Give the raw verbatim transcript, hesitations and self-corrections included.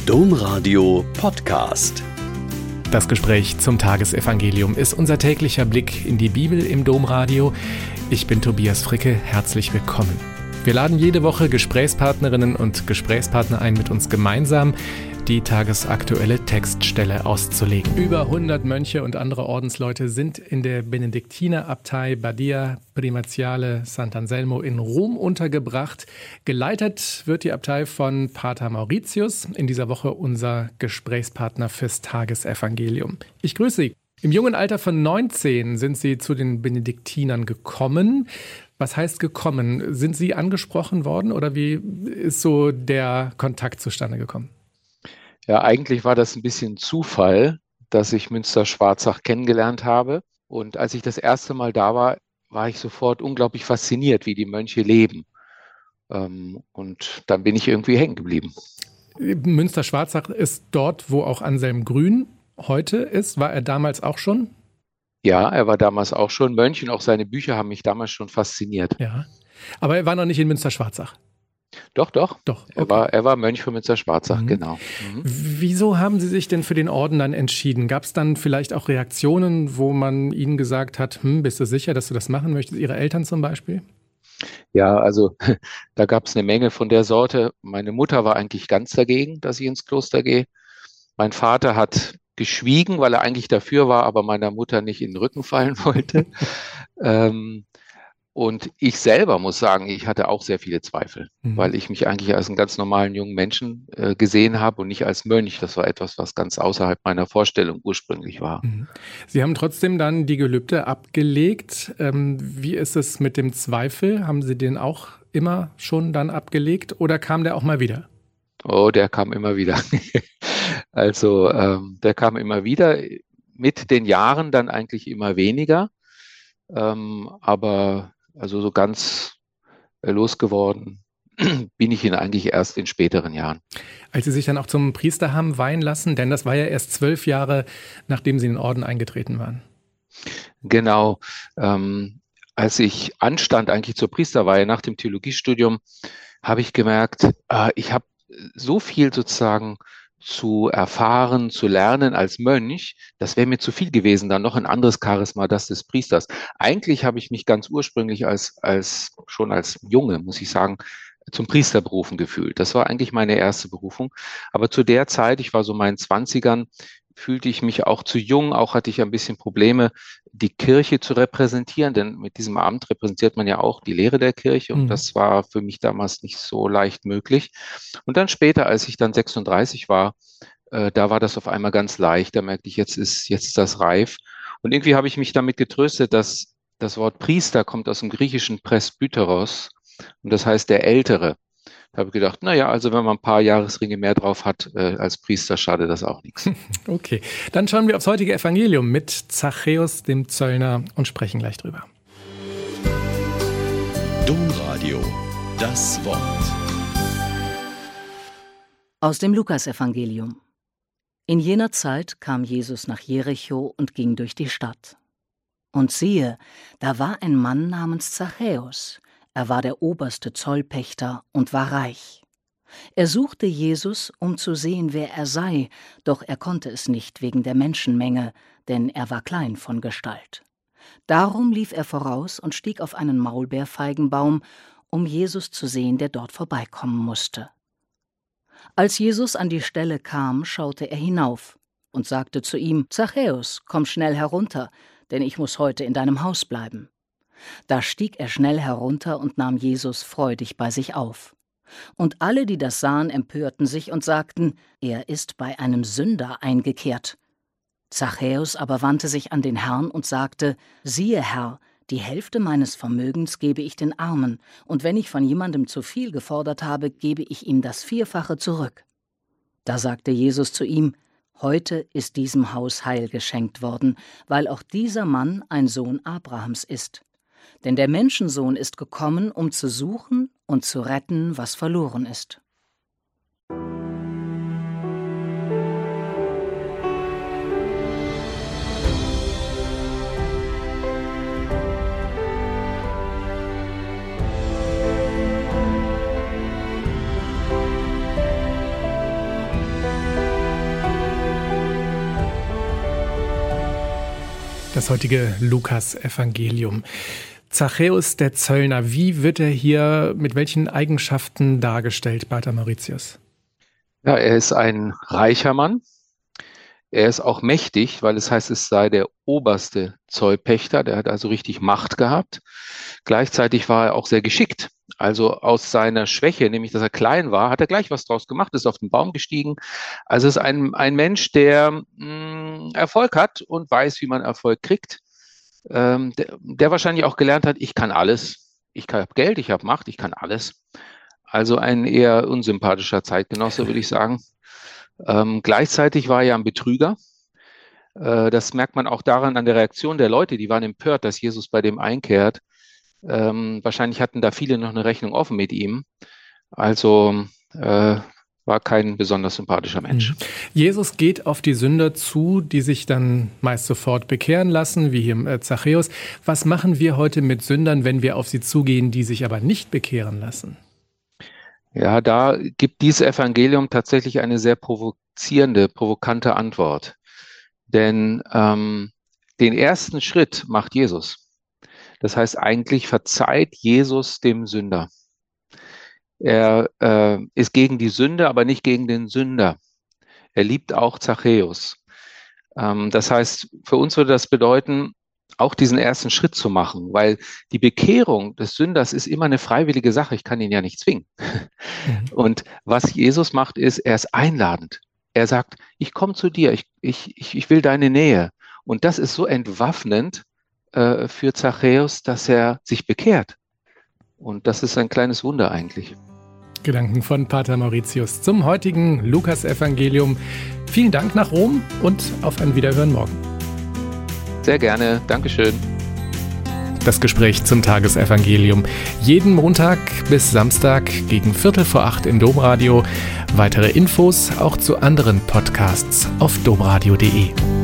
Domradio Podcast. Das Gespräch zum Tagesevangelium ist unser täglicher Blick in die Bibel im Domradio. Ich bin Tobias Fricke, herzlich willkommen. Wir laden jede Woche Gesprächspartnerinnen und Gesprächspartner ein, mit uns gemeinsam die tagesaktuelle Textstelle auszulegen. Über hundert Mönche und andere Ordensleute sind in der Benediktinerabtei Badia Primatiale Sant'Anselmo in Rom untergebracht. Geleitet wird die Abtei von Pater Mauritius, in dieser Woche unser Gesprächspartner fürs Tagesevangelium. Ich grüße Sie. Im jungen Alter von neunzehn sind Sie zu den Benediktinern gekommen. Was heißt gekommen? Sind Sie angesprochen worden oder wie ist so der Kontakt zustande gekommen? Ja, eigentlich war das ein bisschen Zufall, dass ich Münster-Schwarzach kennengelernt habe. Und als ich das erste Mal da war, war ich sofort unglaublich fasziniert, wie die Mönche leben. Und dann bin ich irgendwie hängen geblieben. Münster-Schwarzach ist dort, wo auch Anselm Grün heute ist. War er damals auch schon? Ja, er war damals auch schon Mönch und auch seine Bücher haben mich damals schon fasziniert. Ja, aber er war noch nicht in Münster-Schwarzach. Doch, doch. Doch, okay. er, war, er war Mönch von Münster-Schwarzach, mhm. genau. Mhm. Wieso haben Sie sich denn für den Orden dann entschieden? Gab es dann vielleicht auch Reaktionen, wo man Ihnen gesagt hat, hm, bist du sicher, dass du das machen möchtest? Ihre Eltern zum Beispiel? Ja, also da gab es eine Menge von der Sorte. Meine Mutter war eigentlich ganz dagegen, dass ich ins Kloster gehe. Mein Vater hat geschwiegen, weil er eigentlich dafür war, aber meiner Mutter nicht in den Rücken fallen wollte. ähm, Und ich selber muss sagen, ich hatte auch sehr viele Zweifel, mhm. weil ich mich eigentlich als einen ganz normalen jungen Menschen äh, gesehen habe und nicht als Mönch. Das war etwas, was ganz außerhalb meiner Vorstellung ursprünglich war. Mhm. Sie haben trotzdem dann die Gelübde abgelegt. Ähm, wie ist es mit dem Zweifel? Haben Sie den auch immer schon dann abgelegt oder kam der auch mal wieder? Oh, der kam immer wieder. also ähm, der kam immer wieder. Mit den Jahren dann eigentlich immer weniger. Ähm, aber Also so ganz losgeworden bin ich ihn eigentlich erst in späteren Jahren. Als Sie sich dann auch zum Priester haben weihen lassen, denn das war ja erst zwölf Jahre, nachdem Sie in den Orden eingetreten waren. Genau. Ähm, als ich anstand eigentlich zur Priesterweihe nach dem Theologiestudium, habe ich gemerkt, äh, ich habe so viel sozusagen zu erfahren, zu lernen als Mönch, das wäre mir zu viel gewesen, dann noch ein anderes Charisma, das des Priesters. Eigentlich habe ich mich ganz ursprünglich als, als schon als Junge, muss ich sagen, zum Priester berufen gefühlt. Das war eigentlich meine erste Berufung. Aber zu der Zeit, ich war so in meinen Zwanzigern, fühlte ich mich auch zu jung, auch hatte ich ein bisschen Probleme, die Kirche zu repräsentieren, denn mit diesem Amt repräsentiert man ja auch die Lehre der Kirche und mhm. das war für mich damals nicht so leicht möglich. Und dann später, als ich dann sechsunddreißig war, äh, da war das auf einmal ganz leicht, da merkte ich, jetzt ist, jetzt ist das reif. Und irgendwie habe ich mich damit getröstet, dass das Wort Priester kommt aus dem griechischen Presbyteros und das heißt der Ältere. Da habe ich gedacht, naja, also wenn man ein paar Jahresringe mehr drauf hat äh, als Priester, schadet das auch nichts. Okay, dann schauen wir aufs heutige Evangelium mit Zachäus, dem Zöllner, und sprechen gleich drüber. Domradio, das Wort. Aus dem Lukasevangelium. In jener Zeit kam Jesus nach Jericho und ging durch die Stadt. Und siehe, da war ein Mann namens Zachäus. Er war der oberste Zollpächter und war reich. Er suchte Jesus, um zu sehen, wer er sei, doch er konnte es nicht wegen der Menschenmenge, denn er war klein von Gestalt. Darum lief er voraus und stieg auf einen Maulbeerfeigenbaum, um Jesus zu sehen, der dort vorbeikommen musste. Als Jesus an die Stelle kam, schaute er hinauf und sagte zu ihm: Zachäus, komm schnell herunter, denn ich muss heute in deinem Haus bleiben. Da stieg er schnell herunter und nahm Jesus freudig bei sich auf. Und alle, die das sahen, empörten sich und sagten, er ist bei einem Sünder eingekehrt. Zachäus aber wandte sich an den Herrn und sagte, siehe Herr, die Hälfte meines Vermögens gebe ich den Armen, und wenn ich von jemandem zu viel gefordert habe, gebe ich ihm das Vierfache zurück. Da sagte Jesus zu ihm, heute ist diesem Haus Heil geschenkt worden, weil auch dieser Mann ein Sohn Abrahams ist. Denn der Menschensohn ist gekommen, um zu suchen und zu retten, was verloren ist. Das heutige Lukas-Evangelium. Zachäus, der Zöllner, wie wird er hier mit welchen Eigenschaften dargestellt, Pater Mauritius? Ja, er ist ein reicher Mann. Er ist auch mächtig, weil es heißt, es sei der oberste Zollpächter. Der hat also richtig Macht gehabt. Gleichzeitig war er auch sehr geschickt. Also aus seiner Schwäche, nämlich dass er klein war, hat er gleich was draus gemacht, ist auf den Baum gestiegen. Also es ist ein, ein Mensch, der mh, Erfolg hat und weiß, wie man Erfolg kriegt. Ähm, der, der wahrscheinlich auch gelernt hat, ich kann alles. Ich habe Geld, ich habe Macht, ich kann alles. Also ein eher unsympathischer Zeitgenosse, würde ich sagen. Ähm, gleichzeitig war er ein Betrüger. Äh, das merkt man auch daran an der Reaktion der Leute. Die waren empört, dass Jesus bei dem einkehrt. Ähm, wahrscheinlich hatten da viele noch eine Rechnung offen mit ihm. Also äh, war kein besonders sympathischer Mensch. Jesus geht auf die Sünder zu, die sich dann meist sofort bekehren lassen, wie hier im Zachäus. Was machen wir heute mit Sündern, wenn wir auf sie zugehen, die sich aber nicht bekehren lassen? Ja, da gibt dieses Evangelium tatsächlich eine sehr provozierende, provokante Antwort. Denn ähm, den ersten Schritt macht Jesus. Das heißt, eigentlich verzeiht Jesus dem Sünder. Er äh, ist gegen die Sünde, aber nicht gegen den Sünder. Er liebt auch Zachäus. Ähm, das heißt, für uns würde das bedeuten, auch diesen ersten Schritt zu machen, weil die Bekehrung des Sünders ist immer eine freiwillige Sache. Ich kann ihn ja nicht zwingen. Mhm. Und was Jesus macht, ist, er ist einladend. Er sagt, ich komme zu dir, ich, ich, ich will deine Nähe. Und das ist so entwaffnend äh, für Zachäus, dass er sich bekehrt. Und das ist ein kleines Wunder eigentlich. Gedanken von Pater Mauritius zum heutigen Lukas-Evangelium. Vielen Dank nach Rom und auf ein Wiederhören morgen. Sehr gerne. Dankeschön. Das Gespräch zum Tagesevangelium. Jeden Montag bis Samstag gegen Viertel vor acht im Domradio. Weitere Infos auch zu anderen Podcasts auf domradio punkt de.